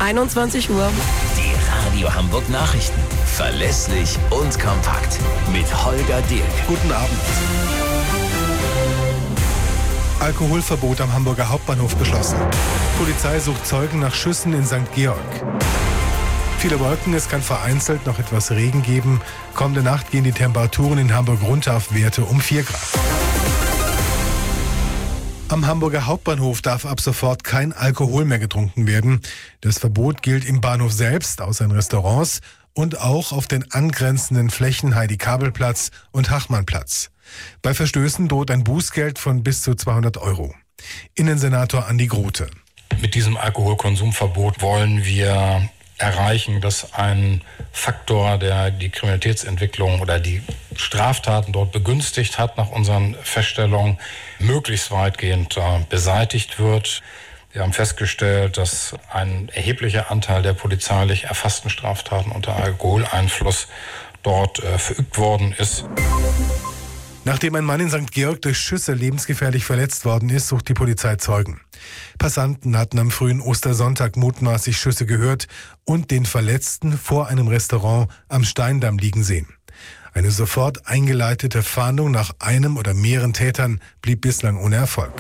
21 Uhr. Die Radio Hamburg Nachrichten. Verlässlich und kompakt. Mit Holger Dirk. Guten Abend. Alkoholverbot am Hamburger Hauptbahnhof beschlossen. Polizei sucht Zeugen nach Schüssen in St. Georg. Viele Wolken, es kann vereinzelt noch etwas Regen geben. Kommende Nacht gehen die Temperaturen in Hamburg runter auf Werte um 4 Grad. Am Hamburger Hauptbahnhof darf ab sofort kein Alkohol mehr getrunken werden. Das Verbot gilt im Bahnhof selbst, außer in Restaurants, und auch auf den angrenzenden Flächen Heidi-Kabel-Platz und Hachmannplatz. Bei Verstößen droht ein Bußgeld von bis zu 200 €. Innensenator Andi Grote. Mit diesem Alkoholkonsumverbot wollen wir erreichen, dass ein Faktor, der die Kriminalitätsentwicklung oder die Straftaten dort begünstigt hat, nach unseren Feststellungen möglichst weitgehend beseitigt wird. Wir haben festgestellt, dass ein erheblicher Anteil der polizeilich erfassten Straftaten unter Alkoholeinfluss dort verübt worden ist. Nachdem ein Mann in St. Georg durch Schüsse lebensgefährlich verletzt worden ist, sucht die Polizei Zeugen. Passanten hatten am frühen Ostersonntag mutmaßlich Schüsse gehört und den Verletzten vor einem Restaurant am Steindamm liegen sehen. Eine sofort eingeleitete Fahndung nach einem oder mehreren Tätern blieb bislang ohne Erfolg.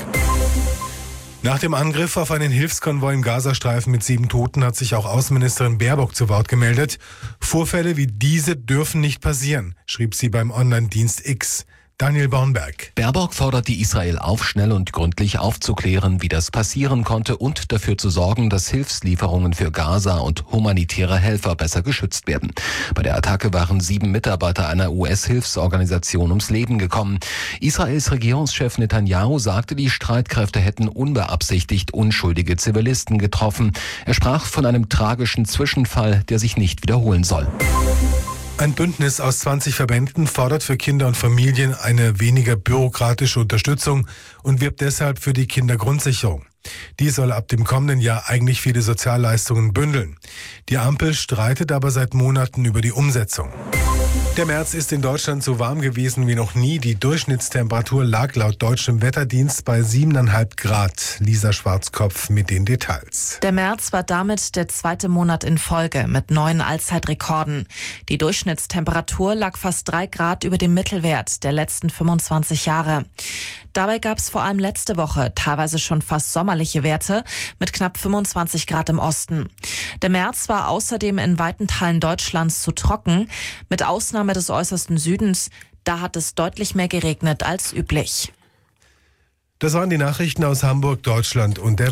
Nach dem Angriff auf einen Hilfskonvoi im Gazastreifen mit 7 Toten hat sich auch Außenministerin Baerbock zu Wort gemeldet. Vorfälle wie diese dürfen nicht passieren, schrieb sie beim Online-Dienst X. Daniel Bornberg. Baerbock fordert die Israel auf, schnell und gründlich aufzuklären, wie das passieren konnte und dafür zu sorgen, dass Hilfslieferungen für Gaza und humanitäre Helfer besser geschützt werden. Bei der Attacke waren 7 Mitarbeiter einer US-Hilfsorganisation ums Leben gekommen. Israels Regierungschef Netanyahu sagte, die Streitkräfte hätten unbeabsichtigt unschuldige Zivilisten getroffen. Er sprach von einem tragischen Zwischenfall, der sich nicht wiederholen soll. Ein Bündnis aus 20 Verbänden fordert für Kinder und Familien eine weniger bürokratische Unterstützung und wirbt deshalb für die Kindergrundsicherung. Die soll ab dem kommenden Jahr eigentlich viele Sozialleistungen bündeln. Die Ampel streitet aber seit Monaten über die Umsetzung. Der März ist in Deutschland so warm gewesen wie noch nie. Die Durchschnittstemperatur lag laut deutschem Wetterdienst bei 7,5 Grad. Lisa Schwarzkopf mit den Details. Der März war damit der 2. Monat in Folge mit neuen Allzeitrekorden. Die Durchschnittstemperatur lag fast 3 Grad über dem Mittelwert der letzten 25 Jahre. Dabei gab es vor allem letzte Woche teilweise schon fast sommerliche Werte mit knapp 25 Grad im Osten. Der März war außerdem in weiten Teilen Deutschlands zu trocken, mit Ausnahme des äußersten Südens. Da hat es deutlich mehr geregnet als üblich. Das waren die Nachrichten aus Hamburg, Deutschland und der